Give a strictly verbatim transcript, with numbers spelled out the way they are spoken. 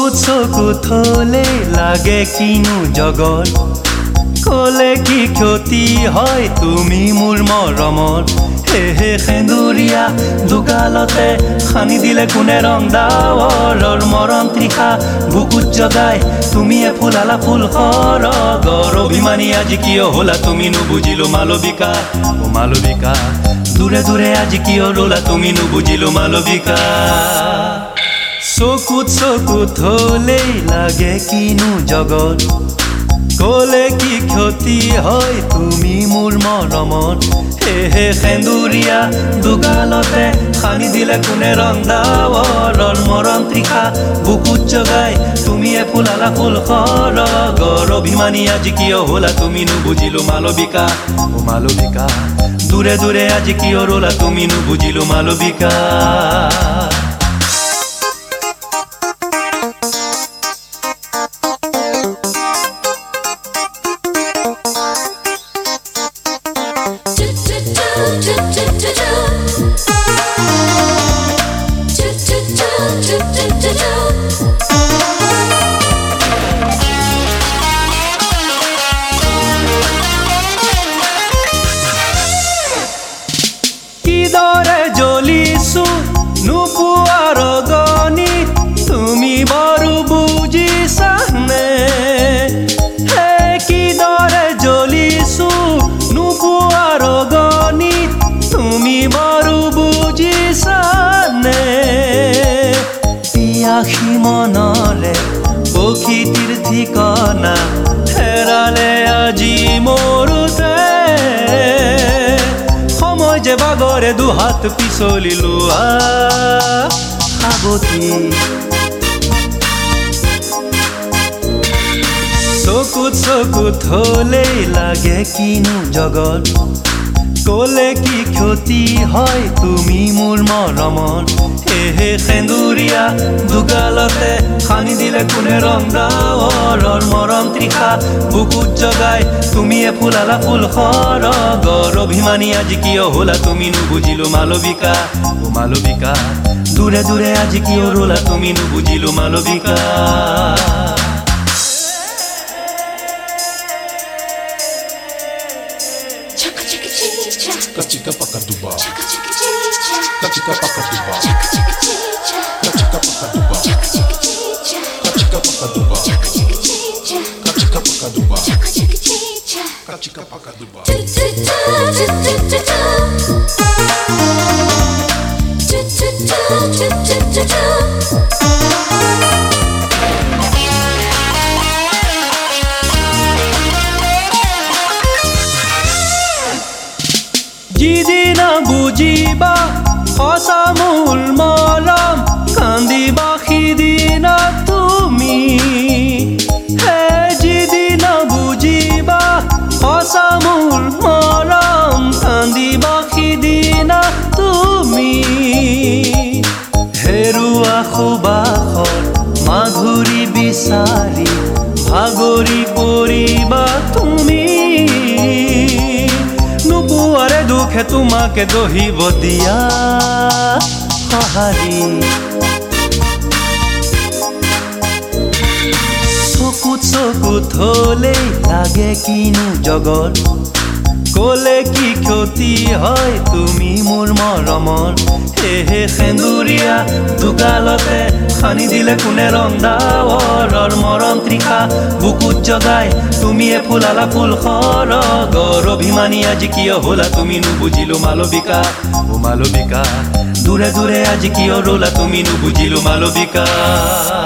চকুত চকুত হলে লাগে কিনো জগত কলে কি ক্ষতি হয় তুমি মোৰ মৰমৰ হে সেন্দুৰীয়া দুগালতে খানি দিলে কোনে ৰং ডাৱৰৰ মৰম তৃষা বুকুত জগাই তুমিয়ে ফুলালা ফুল সৰগৰ অভিমানী আজি কিয় হলা তুমি নুবুজিলো মালবিকা ও মালবিকা দূৰে দূৰে আজি কিয় ৰলা তুমি নুবুজিলো মালবিকা চকুত চকুত হলেই লাগে কিনো জগত কলে কি ক্ষতি হয় তুমি মোৰ মৰমত হে সেন্দুৰীয়া দুগালতে খানি দিলে কোনে ৰং ডাৱৰৰ মৰম তৃষা বুকুত জগাই তুমিয়ে ফুলালা ফুল সৰগৰ অভিমানী আজি কিয় হলা তুমি নুবুজিলো মালবিকা ও মালবিকা দূৰে দূৰে আজি কিয় ৰলা তুমি নুবুজিলো মালবিকা কিদৰে জ্বলিছো নোপোৱাৰ গণিত তুমি বাৰু বুজিছানে হে কিদৰে জ্বলিছো নোপোৱাৰ গণিত তুমি বাৰু বুজিছানে পিয়াসী মনৰে প্ৰকৃতিৰ ঠিকনা হেৰালে আজি মোৰোতে সময় যে বাগৰে দুহাত পিছলি লোৱা সাৱতি চকুত চকুত হলেই লাগে কিনো জগত কলে কি ক্ষতি হয় তুমি মোৰ মৰমত হে সেন্দুৰীয়া দুগালতে খানি দিলে কোনে ৰং ডাৱৰৰ মৰম তৃষা বুকুত জগাই তুমিয়ে ফুলালা ফুল সৰগৰ অভিমানী আজি কিয় হলা তুমি নুবুজিলো মালবিকা ও মালবিকা দূৰে দূৰে আজি কিয় ৰলা তুমি নুবুজিলো Malabika Kachika pakaduba, kachika pakaduba, kachika pakaduba, kachika pakaduba, kachika pakaduba, kachika pakaduba. যিদিনা বুজিবা সঁচা মূল মৰম কান্দিবা সিদিনা তুমি হে যিদিনা বুজিবা সঁচা মূল মৰম কান্দিবা সিদিনা তুমি হেৰুৱা সুবাসৰ মাধুৰী বিচাৰি ভাগৰি পৰিবা তুমি নুপুৱাৰে দুখে তোমাকে দহিব দিয়া সঁহাৰি চকুত চকুত হলেই লাগে কিনো জগত কলে কি ক্ষতি হয় তুমি মোৰ মৰমত হে সেন্দুৰীয়া দুগালতে খানি দিলে কোনে ৰং ডাৱৰৰ মৰম তৃষা বুকুত জগাই তুমিয়ে ফুলালা ফুল সৰগৰ অভিমানী আজি কিয় হলা তুমি নুবুজিলো মালবিকা ও মালবিকা দূৰে দূৰে আজি কিয় ৰলা তুমি নুবুজিলো মালবিকা